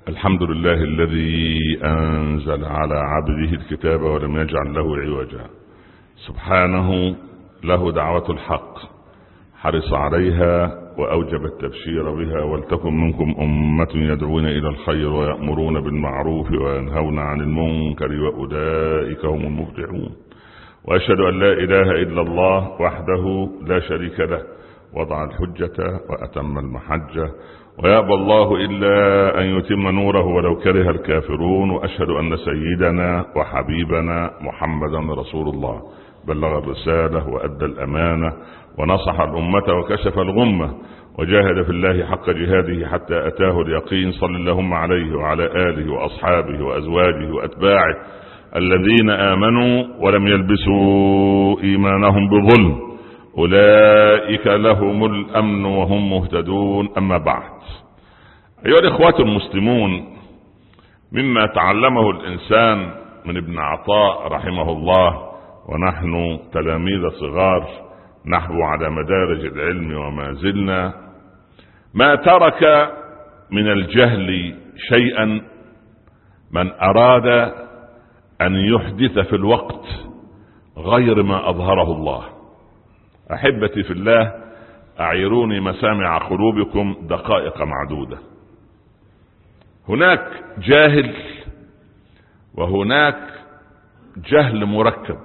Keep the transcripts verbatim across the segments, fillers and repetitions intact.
الحمد لله الذي أنزل على عبده الكتاب ولم يجعل له عوجا. سبحانه له دعوة الحق، حرص عليها وأوجب التبشير بها. ولتكن منكم أمة يدعون إلى الخير ويأمرون بالمعروف وينهون عن المنكر وأولئك هم المفلحون. وأشهد أن لا إله إلا الله وحده لا شريك له، وضع الحجة وأتم المحجة، ويأبى الله إلا أن يتم نوره ولو كره الكافرون. وأشهد أن سيدنا وحبيبنا محمدا رسول الله، بلغ الرسالة وأدى الأمانة ونصح الأمة وكشف الغمة، وجاهد في الله حق جهاده حتى أتاه اليقين. صلى اللهم عليه وعلى آله وأصحابه وأزواجه وأتباعه الذين آمنوا ولم يلبسوا إيمانهم بظلم، أولئك لهم الأمن وهم مهتدون. أما بعد، أيها الإخوة المسلمون، مما تعلمه الإنسان من ابن عطاء رحمه الله ونحن تلاميذ صغار نحو على مدارج العلم وما زلنا، ما ترك من الجهل شيئا من أراد أن يحدث في الوقت غير ما أظهره الله. أحبتي في الله، أعيروني مسامع قلوبكم دقائق معدودة. هناك جاهل وهناك جهل مركب.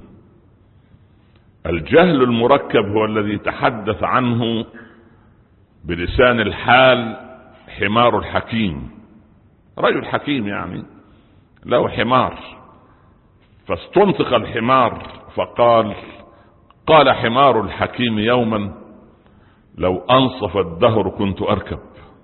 الجهل المركب هو الذي تحدث عنه بلسان الحال حمار الحكيم. رجل حكيم يعني له حمار، فاستنطق الحمار فقال: قال حمار الحكيم يوما: لو أنصف الدهر كنت أركب،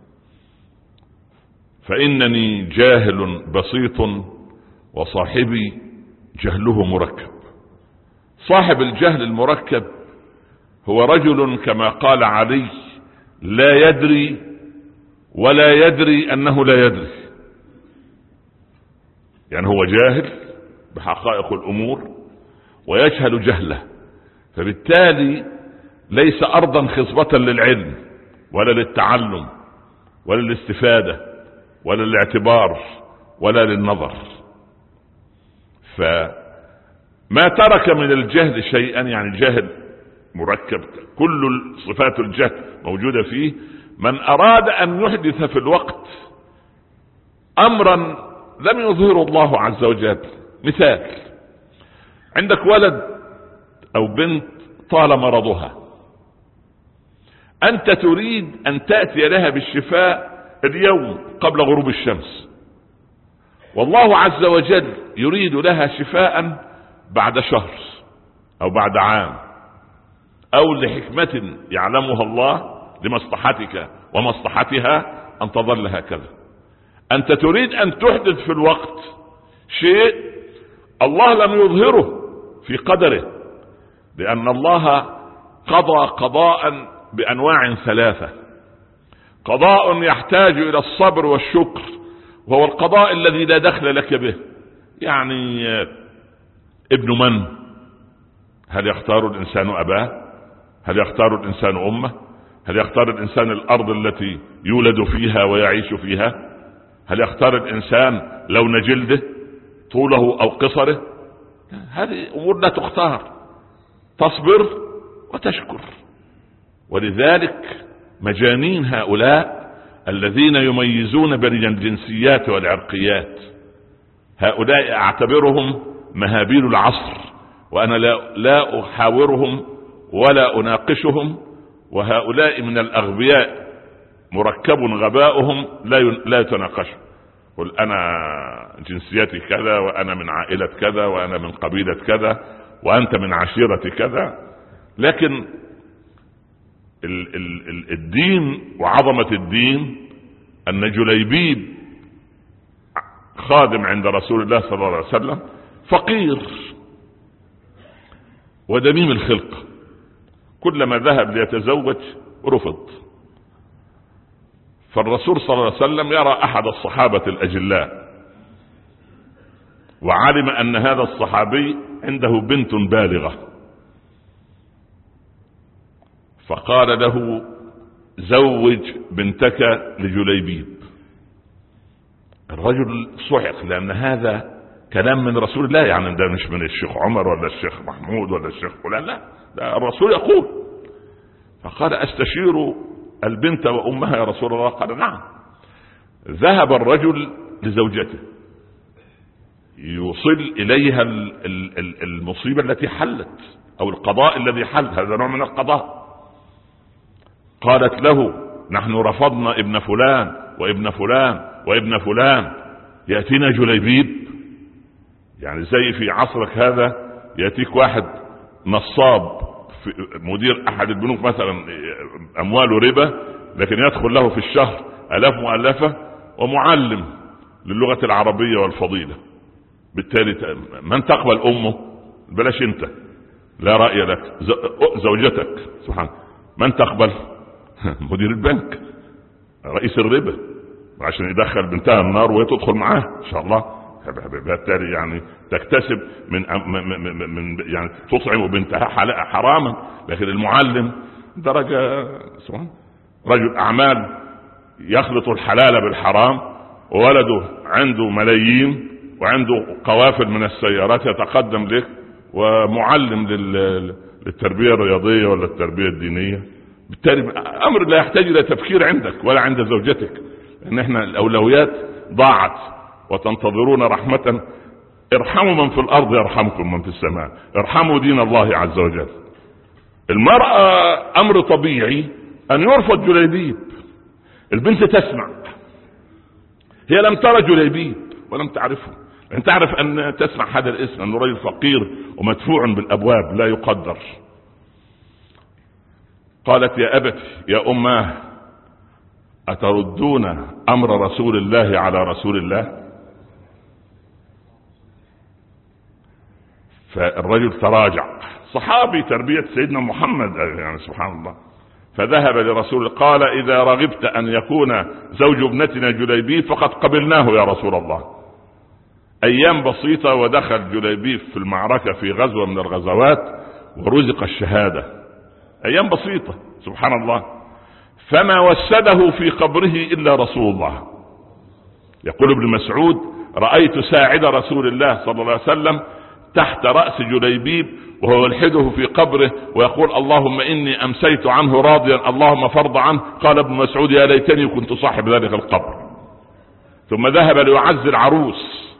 فإنني جاهل بسيط وصاحبي جهله مركب. صاحب الجهل المركب هو رجل كما قال علي: لا يدري ولا يدري أنه لا يدري. يعني هو جاهل بحقائق الأمور ويجهل جهله، فبالتالي ليس أرضا خصبة للعلم ولا للتعلم ولا للاستفادة ولا للاعتبار ولا للنظر. فما ترك من الجهل شيئا، يعني جهل مركب، كل صفات الجهل موجودة فيه. من أراد أن يحدث في الوقت أمرا لم يظهره الله عز وجل. مثال: عندك ولد أو بنت طال مرضها، أنت تريد أن تأتي لها بالشفاء اليوم قبل غروب الشمس، والله عز وجل يريد لها شفاء بعد شهر أو بعد عام، أو لحكمة يعلمها الله لمصلحتك ومصلحتها أن تظل هكذا. أنت تريد أن تحدث في الوقت شيء الله لم يظهره في قدره، لأن الله قضى قضاء بأنواع ثلاثة: قضاء يحتاج إلى الصبر والشكر، وهو القضاء الذي لا دخل لك به. يعني ابن من؟ هل يختار الإنسان أباه؟ هل يختار الإنسان أمه؟ هل يختار الإنسان الأرض التي يولد فيها ويعيش فيها؟ هل يختار الإنسان لون جلده، طوله أو قصره؟ هذه أمور لا تختار. تصبر وتشكر. ولذلك مجانين هؤلاء الذين يميزون بين الجنسيات والعرقيات، هؤلاء أعتبرهم مهابيل العصر، وأنا لا, لا أحاورهم ولا أناقشهم. وهؤلاء من الأغبياء مركب غباؤهم لا لا يتناقشوا. قل أنا جنسيتي كذا، وأنا من عائلة كذا، وأنا من قبيلة كذا، وأنت من عشيرة كذا. لكن ال ال ال الدين وعظمة الدين أن جليبيب خادم عند رسول الله صلى الله عليه وسلم، فقير ودميم الخلق، كلما ذهب ليتزوج رفض. فالرسول صلى الله عليه وسلم يرى أحد الصحابة الأجلاء، وعلم أن هذا الصحابي عنده بنت بالغة، فقال له: زوج بنتك لجليبيب. الرجل صعق لأن هذا كلام من رسول الله، يعني ده مش من الشيخ عمر ولا الشيخ محمود ولا الشيخ فلان، لا، ده الرسول يقول. فقال أستشير البنت وأمها يا رسول الله؟ قال نعم. ذهب الرجل لزوجته يوصل إليها المصيبة التي حلت أو القضاء الذي حل، هذا نوع من القضاء. قالت له نحن رفضنا ابن فلان وابن فلان وابن فلان، يأتينا جليبيب. يعني زي في عصرك هذا يأتيك واحد نصاب في مدير أحد البنوك مثلا، أمواله ربا، لكن يدخل له في الشهر آلاف مؤلفة، ومعلم للغة العربية والفضيلة. بالتالي من تقبل أمه؟ بلاش انت، لا رأي لك، زوجتك سبحان. من تقبل؟ مدير البنك، رئيس الربا، عشان يدخل بنتها النار وهي تدخل معاه ان شاء الله. بالتالي يعني تكتسب من, من يعني تطعم بنتها حراما. لكن المعلم درجة سبحان، رجل اعمال يخلط الحلال بالحرام، وولده عنده ملايين وعنده قوافل من السيارات يتقدم لك، ومعلم للتربية الرياضية ولا التربية الدينية. بالتالي امر لا يحتاج الى تفكير عندك ولا عند زوجتك، لان احنا الاولويات ضاعت. وتنتظرون رحمة، ارحموا من في الارض يرحمكم من في السماء، ارحموا دين الله عز وجل. المرأة امر طبيعي ان يرفض جليبيب. البنت تسمع، هي لم ترى جليبيب ولم تعرفه. انت تعرف ان تسمع هذا الاسم انه رجل فقير ومدفوع بالابواب لا يقدر. قالت يا أبتي يا أماه أتردون أمر رسول الله على رسول الله؟ فالرجل تراجع، صحابي تربية سيدنا محمد يعني سبحان الله. فذهب لرسول قال إذا رغبت أن يكون زوج ابنتنا جليبيب فقد قبلناه يا رسول الله. أيام بسيطة ودخل جليبيب في المعركة في غزوة من الغزوات ورزق الشهادة، أيام بسيطة سبحان الله. فما وسده في قبره إلا رسول الله. يقول ابن مسعود رأيت ساعد رسول الله صلى الله عليه وسلم تحت رأس جليبيب وهو يلحده في قبره ويقول اللهم إني أمسيت عنه راضيا اللهم فرض عنه. قال ابن مسعود يا ليتني كنت صاحب ذلك القبر. ثم ذهب ليعزي العروس،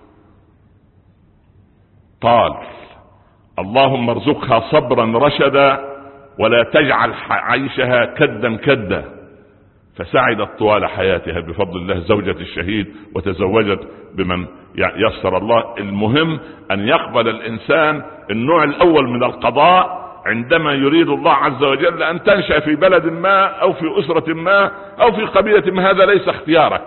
قال اللهم ارزقها صبرا رشدا ولا تجعل عيشها كدا كدا. فسعدت طوال حياتها بفضل الله زوجة الشهيد وتزوجت بمن يسر الله. المهم أن يقبل الإنسان النوع الأول من القضاء عندما يريد الله عز وجل أن تنشأ في بلد ما أو في أسرة ما أو في قبيلة ما، هذا ليس اختيارك.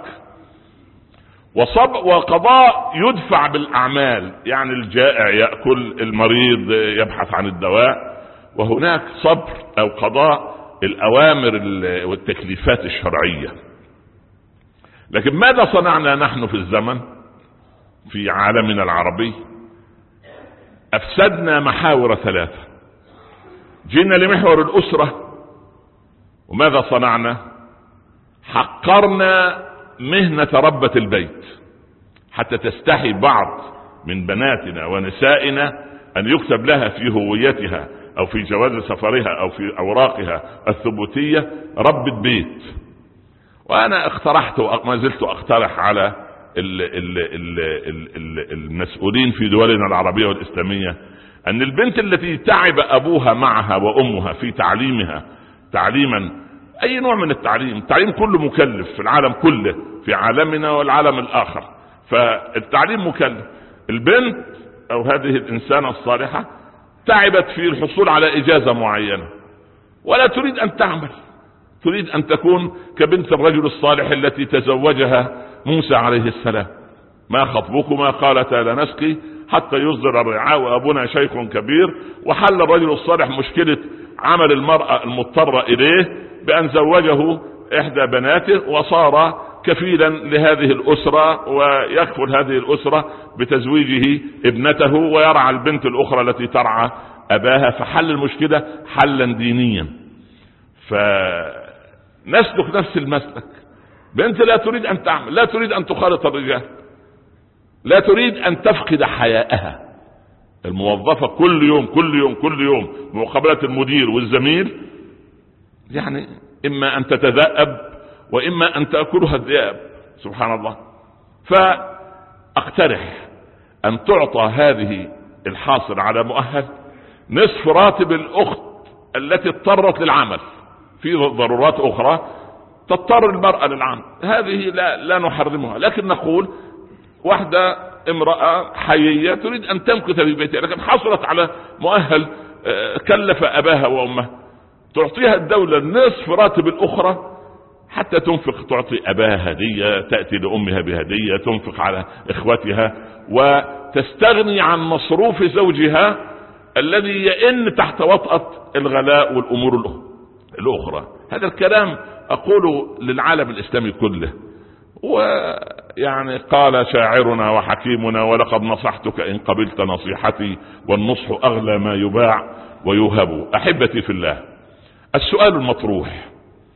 وقضاء يدفع بالأعمال، يعني الجائع يأكل، المريض يبحث عن الدواء. وهناك صبر أو قضاء الأوامر والتكليفات الشرعية. لكن ماذا صنعنا نحن في الزمن في عالمنا العربي؟ أفسدنا محاور ثلاثة. جينا لمحور الأسرة، وماذا صنعنا؟ حقرنا مهنة ربة البيت حتى تستحي بعض من بناتنا ونسائنا أن يكتب لها في هويتها أو في جواز سفرها أو في أوراقها الثبوتية ربة بيت. وأنا اقترحت وما زلت أقترح على ال ال ال ال ال المسؤولين في دولنا العربية والإسلامية أن البنت التي تعب أبوها معها وأمها في تعليمها تعليما، أي نوع من التعليم، التعليم كله مكلف في العالم كله، في عالمنا والعالم الآخر، فالتعليم مكلف. البنت أو هذه الإنسانة الصالحة تعبت في الحصول على إجازة معينة ولا تريد أن تعمل، تريد أن تكون كبنت الرجل الصالح التي تزوجها موسى عليه السلام. ما خطبكما؟ قالتا لا نسقي حتى يصدر الرعاء وأبونا شيخ كبير. وحل الرجل الصالح مشكلة عمل المرأة المضطرة إليه بأن زوجه إحدى بناته وصار كفيلا لهذه الأسرة ويكفل هذه الأسرة بتزويجه ابنته ويرعى البنت الأخرى التي ترعى أباها. فحل المشكلة حلا دينيا. فنسلك نفس المسلك. بنت لا تريد ان تعمل، لا تريد ان تخالط الرجال، لا تريد ان تفقد حياءها. الموظفة كل يوم كل يوم كل يوم بمقابلة المدير والزميل، يعني اما ان تتذأب واما ان تأكلها الذئاب، سبحان الله. فاقترح ان تعطى هذه الحاصل على مؤهل نصف راتب الاخت التي اضطرت للعمل، في ضرورات اخرى تضطر المرأة للعمل، هذه لا, لا نحرمها، لكن نقول واحدة امرأة حيية تريد ان تمكث في بيتها لكن حصلت على مؤهل كلف اباها وامها، تعطيها الدولة نصف راتب الاخرى حتى تنفق، تعطي اباها هدية، تأتي لامها بهدية، تنفق على اخوتها، وتستغني عن مصروف زوجها الذي يئن تحت وطأة الغلاء والامور الاخرى. هذا الكلام اقوله للعالم الاسلامي كله. ويعني قال شاعرنا وحكيمنا: ولقد نصحتك ان قبلت نصيحتي والنصح اغلى ما يباع ويوهب. احبتي في الله، السؤال المطروح: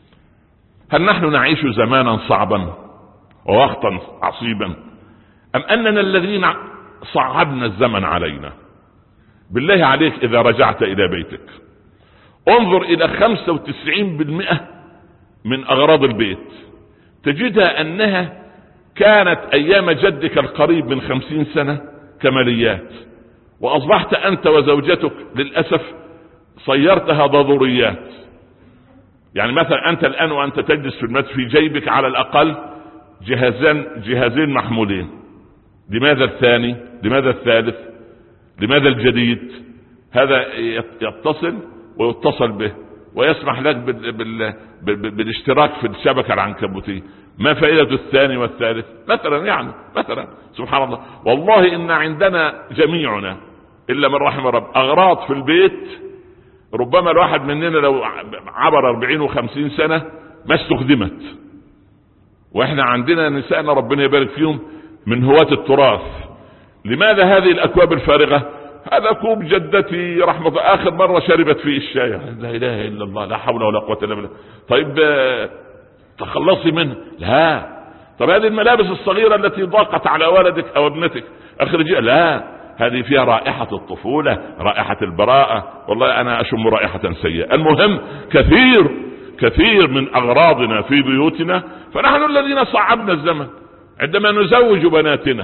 هل نحن نعيش زمانا صعبا ووقتا عصيبا، ام اننا الذين صعبنا الزمن علينا؟ بالله عليك اذا رجعت الى بيتك انظر الى خمسة وتسعين بالمئة من اغراض البيت تجدها انها كانت ايام جدك القريب من خمسين سنة كماليات، واصبحت انت وزوجتك للأسف صيرتها ضروريات. يعني مثلا انت الان وانت تجلس في المسجد في جيبك على الاقل جهازان جهازين محمولين. لماذا الثاني؟ لماذا الثالث؟ لماذا الجديد؟ هذا يتصل ويتصل به ويسمح لك بال... بال... بال... بالاشتراك في الشبكة العنكبوتية. ما فائدة الثاني والثالث مثلا؟ يعني مثلا سبحان الله، والله ان عندنا جميعنا الا من رحم رب اغراض في البيت ربما الواحد مننا لو عبر أربعين وخمسين سنة ما استخدمت. واحنا عندنا نسائنا ربنا يبارك فيهم من هواة التراث. لماذا هذه الاكواب الفارغة؟ هذا كوب جدتي رحمة الله اخر مرة شربت فيه الشاي، لا اله الا الله، لا حول ولا قوة الا بالله. طيب تخلصي منه؟ لا. طب هذه الملابس الصغيرة التي ضاقت على والدك او ابنتك اخرجيها؟ لا، هذه فيها رائحة الطفولة، رائحة البراءة، والله انا اشم رائحة سيئة. المهم كثير كثير من اغراضنا في بيوتنا، فنحن الذين صعبنا الزمن. عندما نزوج بناتنا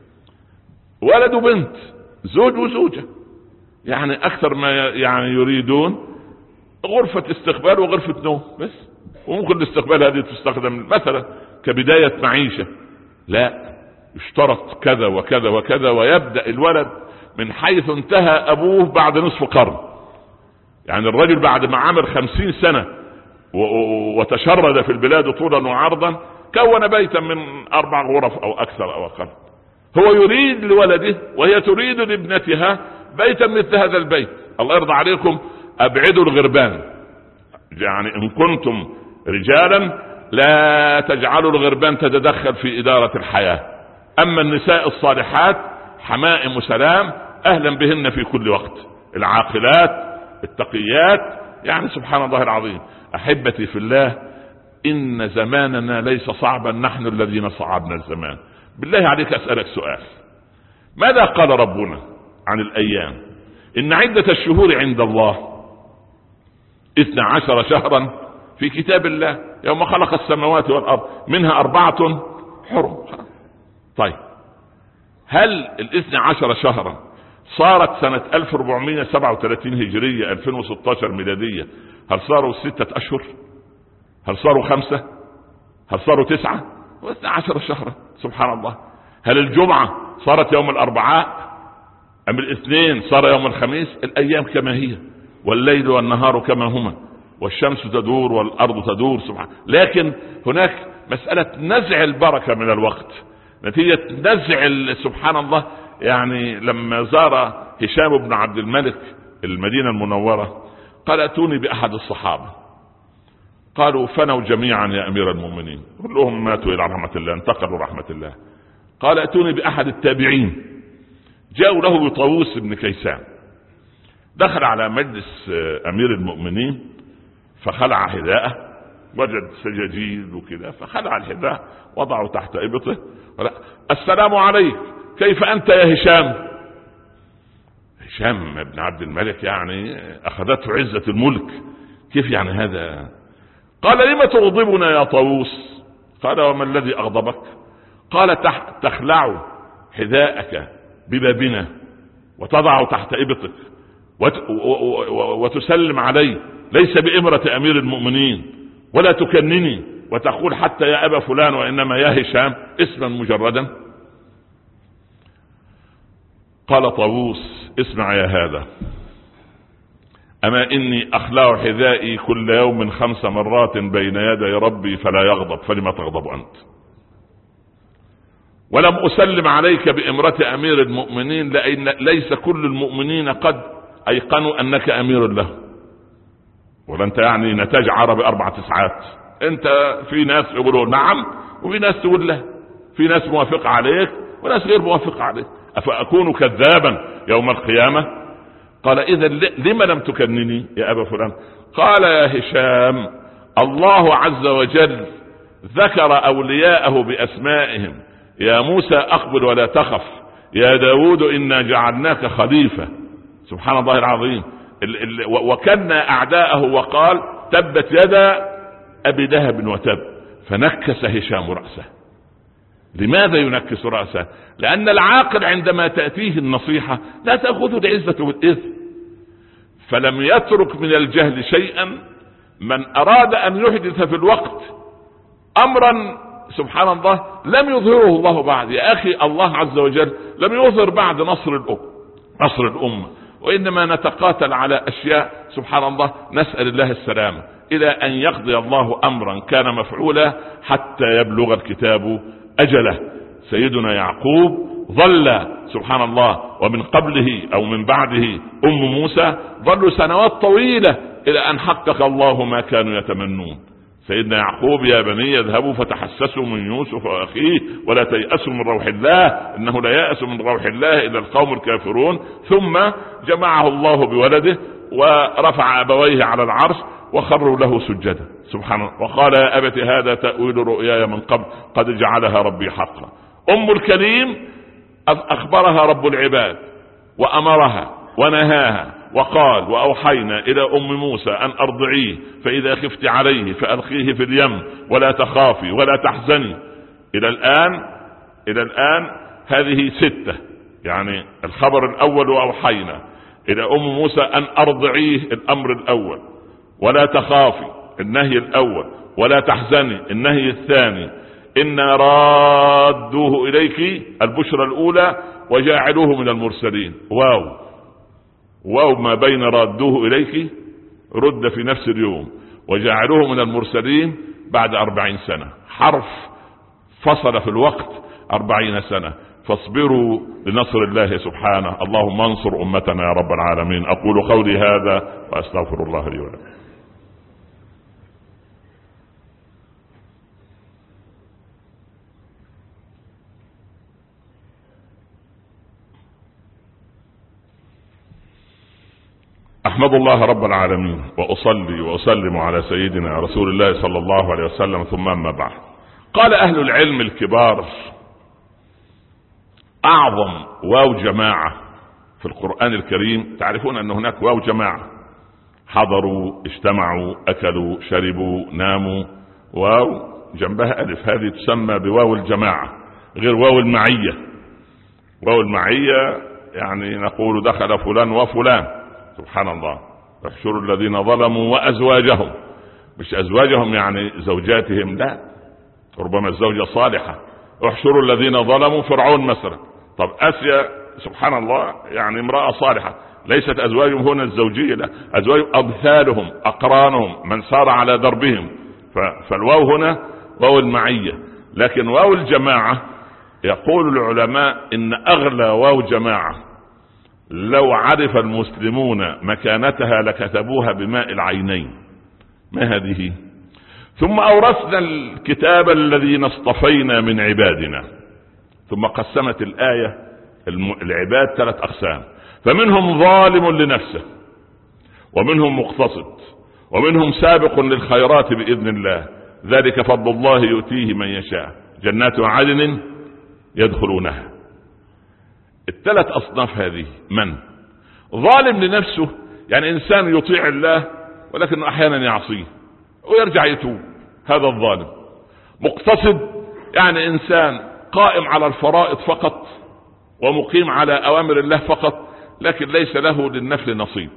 ولد وبنت، زوج وزوجة، يعني اكثر ما يعني يريدون غرفة استقبال وغرفة نوم بس، وممكن الاستقبال هذه تستخدم مثلا كبداية معيشة. لا، اشترط كذا وكذا وكذا، ويبدأ الولد من حيث انتهى ابوه بعد نصف قرن. يعني الرجل بعد ما عمل خمسين سنة وتشرد في البلاد طولا وعرضا كون بيتا من اربع غرف او اكثر او اقل. هو يريد لولده وهي تريد لابنتها بيتا مثل هذا البيت. الله يرضى عليكم ابعدوا الغربان، يعني ان كنتم رجالا لا تجعلوا الغربان تتدخل في ادارة الحياة. اما النساء الصالحات حمائم وسلام اهلا بهن في كل وقت، العاقلات التقيات، يعني سبحان الله العظيم. احبتي في الله، ان زماننا ليس صعبا، نحن الذين صعبنا الزمان. بالله عليك اسألك سؤال: ماذا قال ربنا عن الايام؟ ان عدة الشهور عند الله اثنا عشر شهرا في كتاب الله يوم خلق السماوات والارض منها اربعة حرم. طيب هل الاثنى عشر شهرا صارت سنة ألف وأربعمائة وسبعة وثلاثين هجرية ألفين وستة عشر ميلادية هل صاروا ستة اشهر؟ هل صاروا خمسة؟ هل صاروا تسعة؟ واثنى عشر شهرا سبحان الله. هل الجمعة صارت يوم الاربعاء ام الاثنين صار يوم الخميس؟ الايام كما هي، والليل والنهار كما هما، والشمس تدور والارض تدور سبحان. لكن هناك مسألة نزع البركة من الوقت نتيجة نزع سبحان الله. يعني لما زار هشام بن عبد الملك المدينة المنورة قال: اتوني باحد الصحابة. قالوا: فنوا جميعا يا امير المؤمنين. كلهم ماتوا الى رحمة الله، انتقلوا رحمة الله. قال: اتوني باحد التابعين. جاءوا له بطاووس بن كيسان. دخل على مجلس امير المؤمنين فخلع حذاءه وجد سجاجيد وكذا فخلع الحذاء وضعه تحت إبطه. السلام عليك، كيف أنت يا هشام؟ هشام بن عبد الملك يعني أخذته عزة الملك، كيف يعني هذا؟ قال لم تغضبنا يا طاووس؟ قال وما الذي أغضبك؟ قال تخلع حذاءك ببابنا وتضع تحت إبطك وتسلم علي، ليس بإمرة أمير المؤمنين، ولا تكنني وتقول حتى يا أبا فلان وإنما يا هشام اسما مجردا. قال طاووس اسمع يا هذا، أما إني أخلع حذائي كل يوم خمس مرات بين يدي ربي فلا يغضب، فلما تغضب أنت؟ ولم أسلم عليك بإمرة أمير المؤمنين لأن ليس كل المؤمنين قد أيقنوا أنك أمير له، ولا أنت يعني نتاج عربي أربع تسعات، أنت في ناس يقولون نعم وفي ناس تقول له، في ناس موافقة عليك وناس غير موافقة عليك، أفأكون كذابا يوم القيامة؟ قال إذا لما لم تكنني يا أبا فلان؟ قال يا هشام الله عز وجل ذكر أولياءه بأسمائهم، يا موسى أقبل ولا تخف، يا داود إنا جعلناك خليفة، سبحان الله العظيم، وكنا أعداءه وقال تبت يدا أبي لهب وتب، فنكس هشام رأسه. لماذا ينكس رأسه؟ لأن العاقل عندما تأتيه النصيحة لا تأخذه العزة والإذن، فلم يترك من الجهل شيئا. من أراد أن يحدث في الوقت أمرا سبحان الله لم يظهره الله بعد، يا أخي الله عز وجل لم يظهر بعد نصر الأم نصر الأمة، وإنما نتقاتل على أشياء سبحان الله، نسأل الله السلامة إلى أن يقضي الله أمرا كان مفعولا حتى يبلغ الكتاب أجله. سيدنا يعقوب ظل سبحان الله ومن قبله أو من بعده أم موسى ظلوا سنوات طويلة إلى أن حقق الله ما كانوا يتمنون. سيدنا يعقوب يا بني يذهبوا فتحسسوا من يوسف وأخيه ولا تيأسوا من روح الله إنه لا يأس من روح الله إلا القوم الكافرون. ثم جمعه الله بولده ورفع أبويه على العرش وخروا له سجدا سبحان الله، وقال يا أبت هذا تأويل رؤياي من قبل قد جعلها ربي حقا. أم الكريم أخبرها رب العباد وأمرها ونهاها وقال وأوحينا إلى أم موسى أن أرضعيه فإذا خفت عليه فألقيه في اليم ولا تخافي ولا تحزني. إلى الآن إلى الآن هذه ستة، يعني الخبر الأول وأوحينا إلى أم موسى أن أرضعيه الأمر الأول، ولا تخافي النهي الأول، ولا تحزني النهي الثاني، إنا رادوه إليك البشرى الأولى وجاعلوه من المرسلين. واو واو ما بين رادوه إليك رد في نفس اليوم وجاعلوه من المرسلين بعد أربعين سنة، حرف فصل في الوقت أربعين سنة. فاصبروا لنصر الله سبحانه. اللهم انصر أمتنا يا رب العالمين. أقول قولي هذا وأستغفر الله لي ولكم. أحمد الله رب العالمين وأصلي وأسلم على سيدنا رسول الله صلى الله عليه وسلم، ثم أما بعد. قال أهل العلم الكبار أعظم واو جماعة في القرآن الكريم، تعرفون أن هناك واو جماعة، حضروا اجتمعوا أكلوا شربوا ناموا، واو جنبها ألف، هذه تسمى بواو الجماعة غير واو المعية. واو المعية يعني نقول دخل فلان وفلان، سبحان الله. احشروا الذين ظلموا وأزواجهم، مش أزواجهم يعني زوجاتهم، لا، ربما الزوجة صالحة. احشروا الذين ظلموا فرعون مثلا، طب آسيا سبحان الله يعني امرأة صالحة، ليست أزواجهم هنا الزوجية، لا، أزواجهم أمثالهم أقرانهم من سار على دربهم. فالواو هنا واو المعية. لكن واو الجماعة يقول العلماء إن أغلى واو جماعة لو عرف المسلمون مكانتها لكتبوها بماء العينين. ما هذه؟ ثم أورثنا الكتاب الذين اصطفينا من عبادنا. ثم قسمت الآية العباد ثلاث أقسام، فمنهم ظالم لنفسه، ومنهم مقتصد، ومنهم سابق للخيرات بإذن الله، ذلك فضل الله يؤتيه من يشاء، جنات عدن يدخلونها. الثلاث أصناف هذه من؟ ظالم لنفسه، يعني إنسان يطيع الله ولكنه أحيانا يعصيه ويرجع يتوب، هذا الظالم. مقتصد، يعني إنسان قائم على الفرائض فقط ومقيم على أوامر الله فقط، لكن ليس له للنفل نصيب.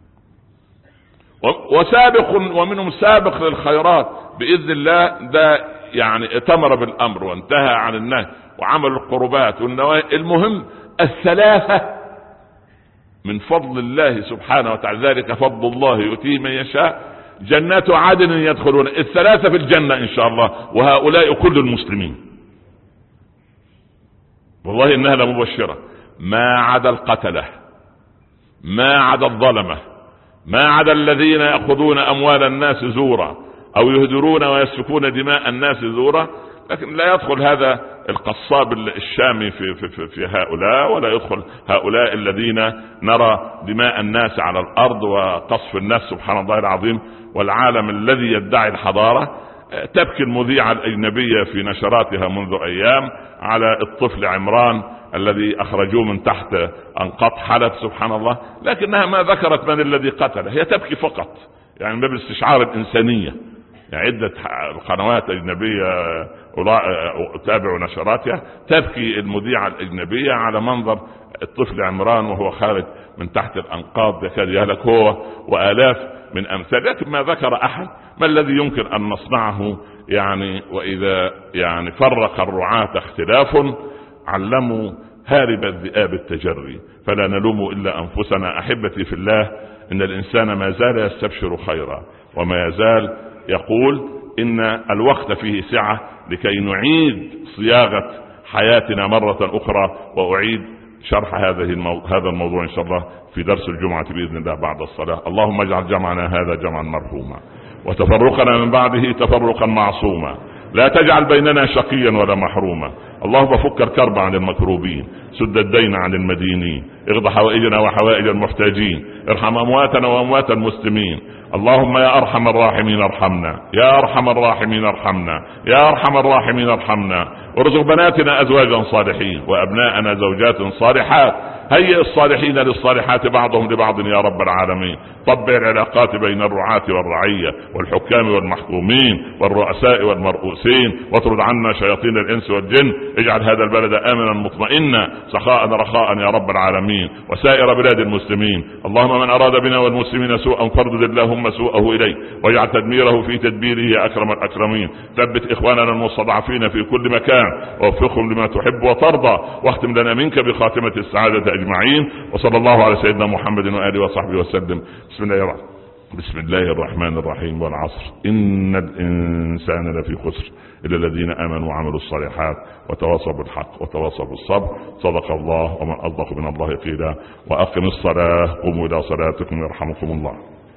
وسابق، ومنهم سابق للخيرات بإذن الله، ده يعني اتمر بالأمر وانتهى عن النهي وعمل القربات والنواهي. المهم الثلاثة من فضل الله سبحانه وتعالى، ذلك فضل الله يؤتيه من يشاء، جنات عدن يدخلون، الثلاثة في الجنة إن شاء الله، وهؤلاء كل المسلمين. والله إنها لمبشرة، ما عدا القتلة، ما عدا الظلمة، ما عدا الذين يأخذون أموال الناس زورا أو يهدرون ويسفكون دماء الناس زورا. لكن لا يدخل هذا القصاب الشامي في, في, في, في هؤلاء، ولا يدخل هؤلاء الذين نرى دماء الناس على الأرض وقصف الناس، سبحان الله العظيم. والعالم الذي يدعي الحضارة، تبكي المذيعة الأجنبية في نشراتها منذ أيام على الطفل عمران الذي أخرجوه من تحت أنقاض حلب، سبحان الله، لكنها ما ذكرت من الذي قتله، هي تبكي فقط، يعني من باب استشعار الإنسانية. يعني عدة قنوات أجنبية أتابع نشراتها، تبكي المذيعة الأجنبية على منظر الطفل عمران وهو خارج من تحت الأنقاض يكاد يهلك هو وآلاف من أمثال. لكن ما ذكر أحد ما الذي يمكن أن نصنعه، يعني وإذا يعني فرق الرعاة اختلاف علموا هارب الذئاب التجري، فلا نلوم إلا أنفسنا. أحبتي في الله، إن الإنسان ما زال يستبشر خيرا، وما يزال يقول إن الوقت فيه سعة لكي نعيد صياغة حياتنا مرة أخرى، وأعيد شرح هذه المو... هذا الموضوع إن شاء الله في درس الجمعة بإذن الله بعد الصلاة. اللهم اجعل جمعنا هذا جمعا مرحوما، وتفرقنا من بعده تفرقا معصوما، لا تجعل بيننا شقيا ولا محروما. اللهم فك الكرب عن المكروبين، سد الدين عن المدينين، اغض حوائجنا وحوائج المحتاجين، ارحم أمواتنا وأموات المسلمين. اللهم يا أرحم الراحمين ارحمنا، يا أرحم الراحمين ارحمنا، يا أرحم الراحمين ارحمنا. وارزق بناتنا أزواجا صالحين، وأبناءنا زوجات صالحات، هيئ الصالحين للصالحات بعضهم لبعض يا رب العالمين. طبع العلاقات بين الرعاة والرعية والحكام والمحكومين والرؤساء والمرؤوسين، واطرد عنا شياطين الإنس والجن. اجعل هذا البلد آمنا مطمئنا سخاء رخاء يا رب العالمين، وسائر بلاد المسلمين. اللهم من أراد بنا والمسلمين سوءا فاردد اللهم سوءه إليه، واجعل تدميره في تدبيره يا أكرم الأكرمين. ثبت إخواننا المستضعفين في كل مكان، ووفقهم لما تحب وترضى، واختم لنا منك بخاتمة السعادة أجمعين. وصلى الله على سيدنا محمد وآله وصحبه وسلم. بسم الله الرحمن بسم الله الرحمن الرحيم. والعصر إن الإنسان لفي خسر إلا الذين آمنوا وعملوا الصالحات وتواصوا بالحق وتواصوا بالصبر. صدق الله، ومن أصدق من الله قيلا. وأقم الصلاة، قوموا إلى صلاتكم يرحمكم الله.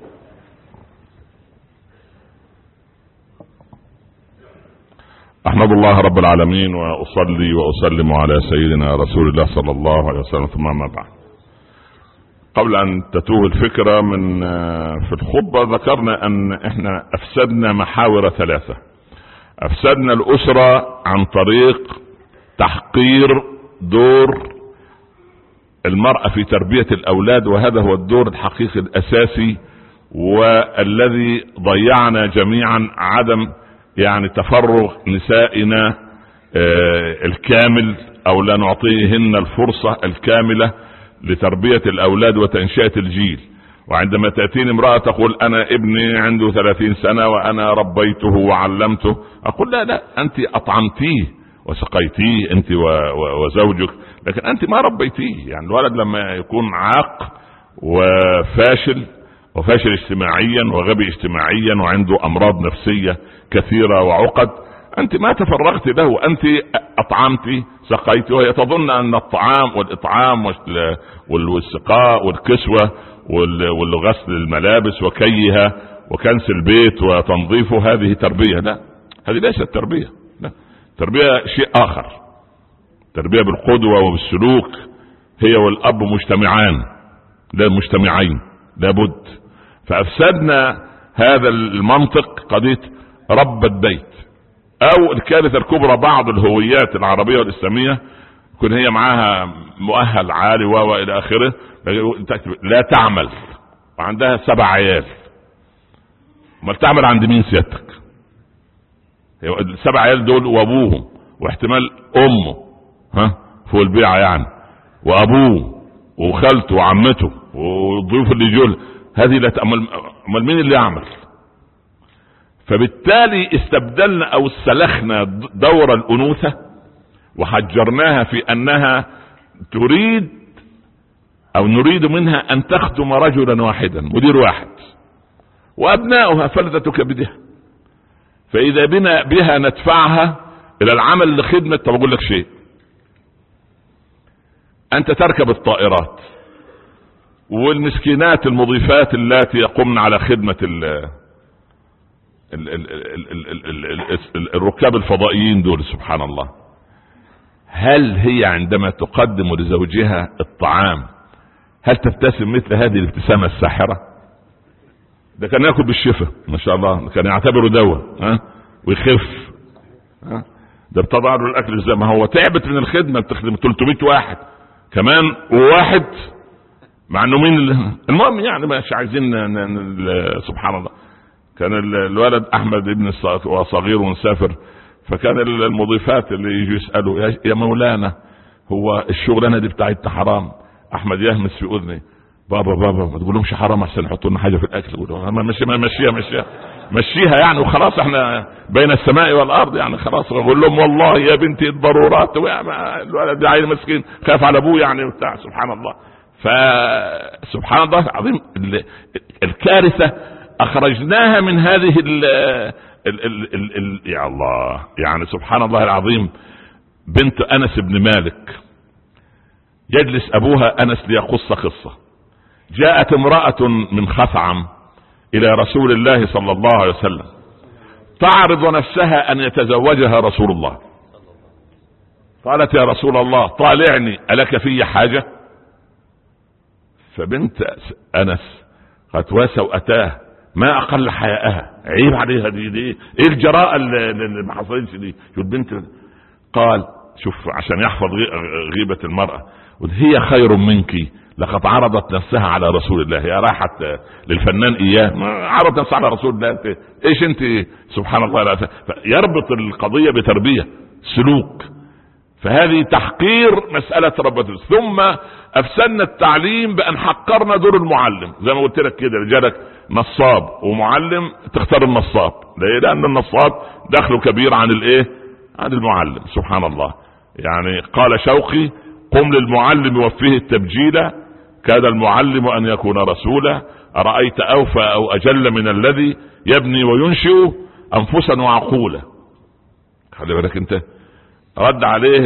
أحمد الله رب العالمين، وأصلي وأسلم على سيدنا رسول الله صلى الله عليه وسلم، ثم ما بعد. قبل أن تتوه الفكرة من في الخطبة، ذكرنا أن إحنا أفسدنا محاور ثلاثة. أفسدنا الأسرة عن طريق تحقير دور المرأة في تربية الأولاد، وهذا هو الدور الحقيقي الأساسي والذي ضيعنا جميعا. عدم يعني تفرغ نسائنا الكامل، أو لا نعطيهن الفرصة الكاملة لتربية الأولاد وتنشئة الجيل. وعندما تأتيني امرأة تقول أنا ابني عنده ثلاثين سنة وأنا ربيته وعلمته، أقول لا لا، أنت أطعمتيه وسقيتيه أنت وزوجك، لكن أنت ما ربيتيه. يعني الولد لما يكون عاق وفاشل وفاشل اجتماعيا وغبي اجتماعيا وعنده أمراض نفسية كثيرة وعقد، أنت ما تفرغت له، أنت أطعمتي سقيتي. وهي تظن أن الطعام والإطعام والسقاء والكسوة والغسل الملابس وكيها وكنس البيت وتنظيفه هذه تربية. لا، هذه ليست تربية. لا، تربية شيء آخر. تربية بالقدوة وبالسلوك. هي والأب مجتمعان، لا مجتمعين لابد. فأفسدنا هذا المنطق قضية رب البيت. او الكارثة الكبرى بعض الهويات العربية والاسلامية يكون هي معاها مؤهل عالي والى اخره، لا تعمل وعندها سبع عيال. ما تعمل عند مين سيادتك؟ السبع عيال دول وابوهم واحتمال امه ها فوق البيعة يعني، وابوه وخالته وعمته والضيوف اللي يجول، هذه لا تعمل. امال مين اللي يعمل؟ فبالتالي استبدلنا او استلخنا دور الانوثة وحجرناها في انها تريد او نريد منها ان تخدم رجلا واحدا مدير واحد وابناؤها فلذة كبدها. فاذا بنا بها ندفعها الى العمل لخدمة. طب اقول لك شيء، انت تركب الطائرات والمسكينات المضيفات التي يقومن على خدمة ال ال ال ال ال ال الركاب الفضائيين دول، سبحان الله، هل هي عندما تقدم لزوجها الطعام هل تبتسم مثل هذه الابتسامة الساحرة؟ ده كان يأكل بالشفة ما شاء الله، كان يعتبره دواء ها ويخف ها. ده بتضع له الاكل زي ما هو، تعبت من الخدمة، بتخدم ثلاثمائة واحد كمان وواحد مع انه مين المهم يعني مش عايزين سبحان الله. كان الولد احمد ابن صغير ومسافر، فكان المضيفات اللي يجوا يسألوا يا مولانا هو الشغلانة دي بتاعتنا حرام؟ احمد يهمس في اذني بابا بابا ما تقولهمش حرام عشان يحطوا لنا حاجة في الاكل. يقولوا ماشي ماشيها ماشيها مشيها يعني وخلاص، احنا بين السماء والارض يعني خلاص. اقول لهم والله يا بنتي الضرورات، الولد عيل مسكين خاف على ابوه يعني وبتاع، سبحان الله. فسبحان الله العظيم الكارثة اخرجناها من هذه ال ال ال ال ال يا الله يعني سبحان الله العظيم. بنت انس بن مالك يجلس ابوها انس ليقص قصة. جاءت امرأة من خثعم الى رسول الله صلى الله عليه وسلم تعرض نفسها ان يتزوجها رسول الله. قالت يا رسول الله طالعني الك في حاجة؟ فبنت انس قالت وسوءتاه ما اقل حياءها، عيب عليها دي, دي ايه الجراءة اللي ما حصلتش دي البنت. قال شوف عشان يحفظ غيبة المرأة، هي خير منك لقد عرضت نفسها على رسول الله. يا راحت للفنان اياه عرضت نفسها على رسول الله، انت ايش انت سبحان الله. يربط القضية بتربية سلوك، فهذه تحقير مسألة ربة. ثم افسدنا التعليم بان حقرنا دور المعلم. زي ما قلت لك كده رجالك نصاب ومعلم تختار النصاب، ليه؟ لان النصاب دخله كبير عن الايه عن المعلم. سبحان الله. يعني قال شوقي قم للمعلم وفيه التبجيل كاد المعلم ان يكون رسولا، أرأيت اوفى او اجل من الذي يبني وينشئ انفسا وعقولا. خلي بالك انت. رد عليه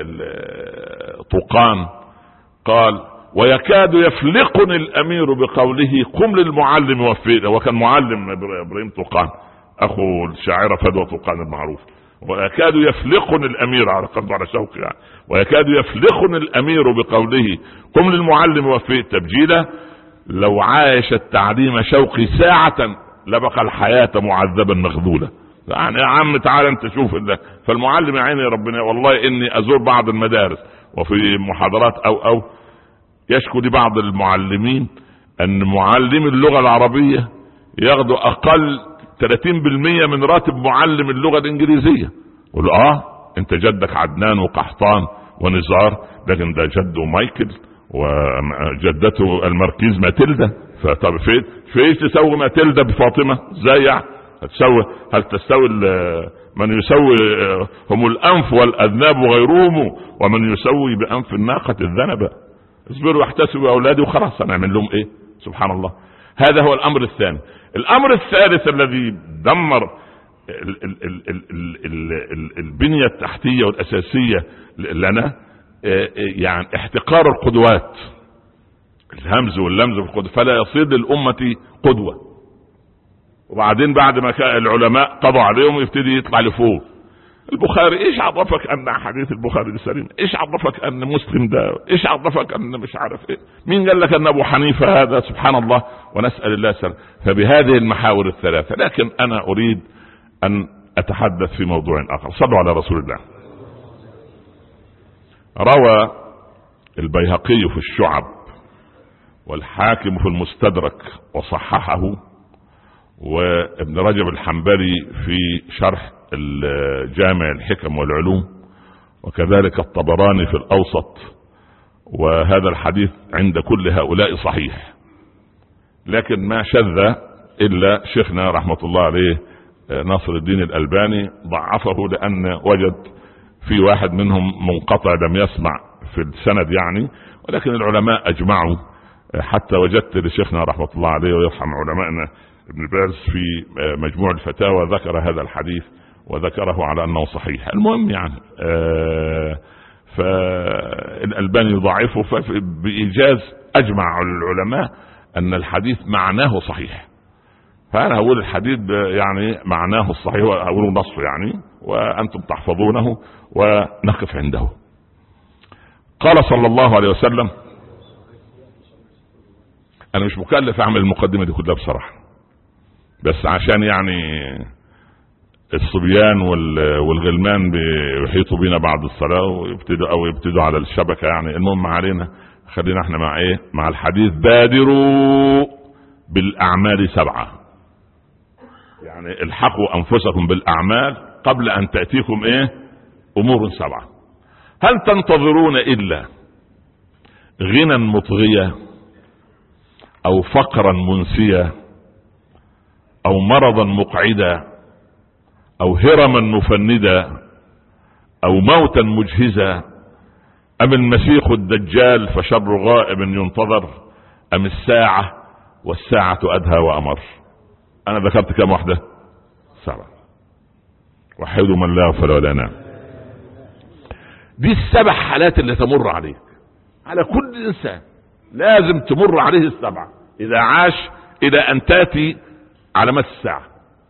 طوقان قال ويكاد يفلقني الامير بقوله قم للمعلم وفيه. وكان معلم ابراهيم طوقان اخو الشاعرة فدوى طوقان المعروف. ويكاد يفلقني الامير على قصد على شوقي يعني. ويكاد يفلقني الامير بقوله قم للمعلم وفيه تبجيلا. لو عايش التعليم شوقي ساعة لبقى الحياة معذبا مخذولا. يعني يا عم تعال انت شوف الله. فالمعلم يا عيني ربنا والله اني ازور بعض المدارس وفي محاضرات او او يشكو لي بعض المعلمين ان معلم اللغة العربية ياخدوا اقل ثلاثين بالمئة من راتب معلم اللغة الانجليزية. يقول اه انت جدك عدنان وقحطان ونزار، لكن ده جده مايكل وجدته المركيز ماتيلدا. فطب فين فين تسوي ماتيلدا بفاطمة زي هتسوي؟ هل تستوي من يسوي هم الانف والاذناب وغيرهم ومن يسوي بانف الناقة الذنب؟ اصبروا واحتسبوا اولادي وخلاص هنعمل لهم ايه؟ سبحان الله. هذا هو الامر الثاني. الامر الثالث الذي دمر ال ال ال ال ال ال ال البنية التحتية والاساسية لنا يعني احتقار القدوات، الهمز واللمز في القدوة، فلا يصير للأمة قدوة. وبعدين بعد ما كان العلماء قضوا عليهم يبتدي يطلع لفوق البخاري ايش عرفك ان حديث البخاري ده سليم؟ ايش عرفك ان مسلم ده؟ ايش عرفك ان مش عارف ايه؟ مين قال لك ان ابو حنيفه هذا؟ سبحان الله، ونسال الله السلام. فبهذه المحاور الثلاثه. لكن انا اريد ان اتحدث في موضوع اخر. صلوا على رسول الله. روى البيهقي في الشعب والحاكم في المستدرك وصححه، وابن رجب الحنبلي في شرح الجامع الحكم والعلوم، وكذلك الطبراني في الأوسط، وهذا الحديث عند كل هؤلاء صحيح. لكن ما شذ إلا شيخنا رحمة الله عليه ناصر الدين الألباني ضعفه، لأن وجد في واحد منهم منقطع لم يسمع في السند يعني. ولكن العلماء أجمعوا، حتى وجدت لشيخنا رحمة الله عليه ويرحم علماءنا ابن باز في مجموع الفتاوى ذكر هذا الحديث وذكره على أنه صحيح. المهم يعني آه فالألباني يضعفه، فبإيجاز أجمع العلماء أن الحديث معناه صحيح. فأنا أقول الحديث يعني معناه الصحيح وأقول نصه يعني، وأنتم تحفظونه ونقف عنده. قال صلى الله عليه وسلم، أنا مش مكلف أعمل المقدمة دي كلها بصراحة، بس عشان يعني الصبيان والغلمان بيحيطوا بينا بعد الصلاة ويبتدوا أو يبتدوا على الشبكة يعني. المهم علينا، خلينا احنا مع ايه؟ مع الحديث. بادروا بالأعمال سبعة، يعني الحقوا أنفسكم بالأعمال قبل أن تأتيكم ايه؟ أمور سبعة. هل تنتظرون إلا غنى مطغية أو فقرا منسيا أو مرضا مقعدا أو هرما مفندا أو موتا مجهزا أم المسيح الدجال فشر غائب ينتظر أم الساعة والساعة أدهى وأمر؟ أنا ذكرت كم واحدة؟ سبعة. وحيدوا من لا يغفل ولا ينام. دي السبع حالات اللي تمر عليك، على كل إنسان لازم تمر عليه السبعة إذا عاش إلى أن تأتي علامات الساعة.